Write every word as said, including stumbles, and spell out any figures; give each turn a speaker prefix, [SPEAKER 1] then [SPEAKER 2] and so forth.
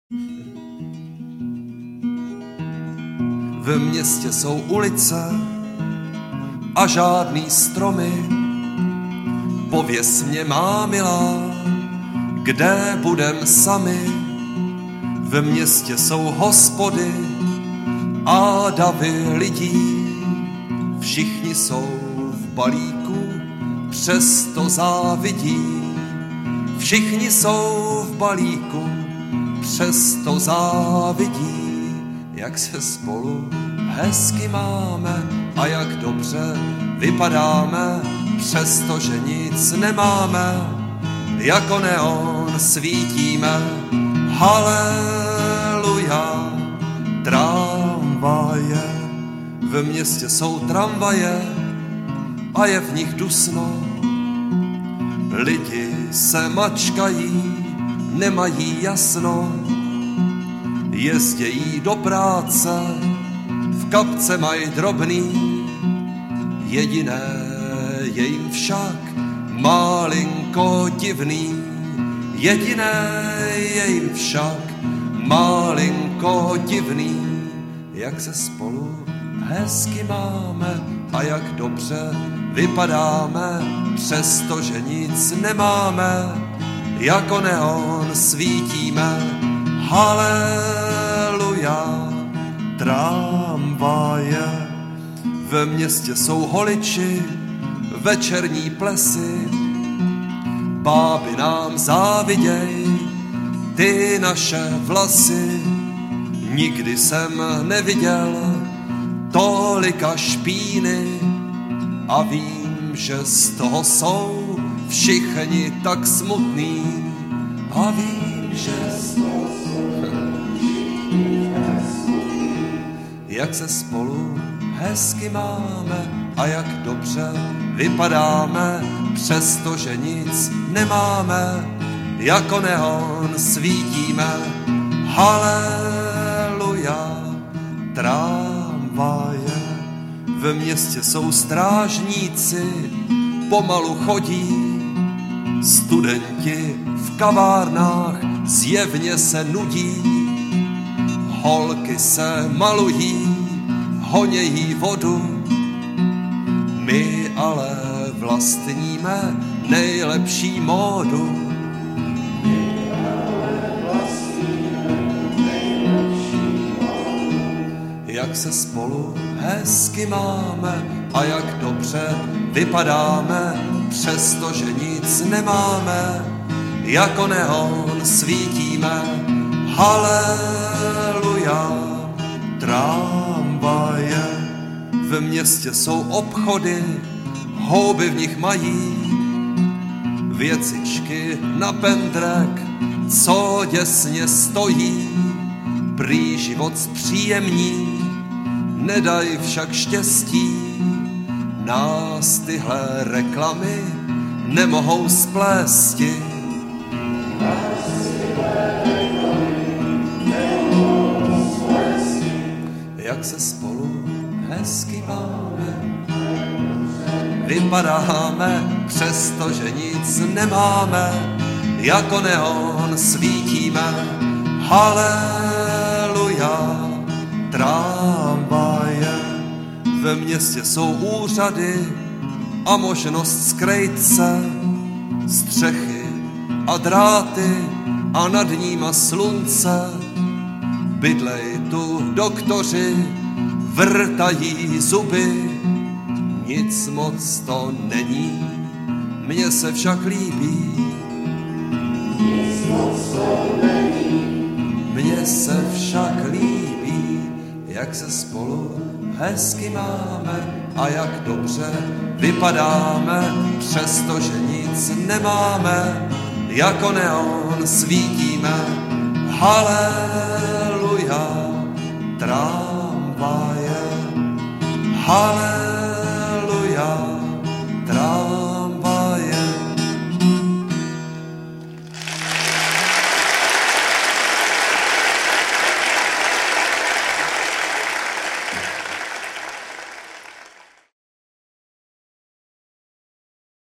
[SPEAKER 1] V městě jsou ulice a žádný stromy. Pověz mě, má milá, kde budem sami. V městě jsou hospody a davy lidí. Všichni jsou v balíku, přesto závidí. Všichni jsou v balíku, přesto závidí. Jak se spolu hezky máme a jak dobře vypadáme, přestože nic nemáme, jako neon svítíme. Haleluja, tramvaje, v městě jsou tramvaje a je v nich dusno. Lidi se mačkají, nemají jasno, jezdějí do práce, v kapce mají drobný. Jediné je jim však malinko divný. Jediné je jim však malinko divný. Jak se spolu hezky máme a jak dobře vypadáme, přestože nic nemáme, jako neon svítíme. Haleluja, tramvaje, ve městě jsou holiči, večerní plesy. Báby nám záviděj, ty naše vlasy. Nikdy jsem neviděl tolika špíny a vím, že z toho jsou všichni tak smutný. A vím, že z toho jsou všichni tak smutný. Jak se spolu hezky máme a jak dobře vypadáme, přestože nic nemáme, jako neon svítíme. Haleluja, tramvaje, ve městě jsou strážníci, pomalu chodí. Studenti v kavárnách zjevně se nudí. Holky se malují, honějí vodu. My ale vlastníme nejlepší módu. My ale vlastníme nejlepší módu. Jak se spolu hezky máme a jak dobře vypadáme, přestože nic nemáme, jako neon svítíme. Haleluja, tramvaje, v městě jsou obchody, houby v nich mají. Věcičky na pendrek, co děsně stojí. Prý život zpříjemní, nedaj však štěstí. Nás tyhle reklamy nemohou splésti. Jak se spolu hezky máme, vypadáme, přestože nic nemáme, jako neon svítíme. Haleluja, tramvaje, ve městě jsou úřady a možnost skrýt se. Střechy a dráty a nad níma slunce. Bydlej tu doktoři, vrtají zuby. Nic moc to není, mně se však líbí. Nic moc to není, mně se však líbí. Jak se spolu hezky máme a jak dobře vypadáme, přestože nic nemáme, jako neon svítíme. Haleluja, tramvaje, haleluja.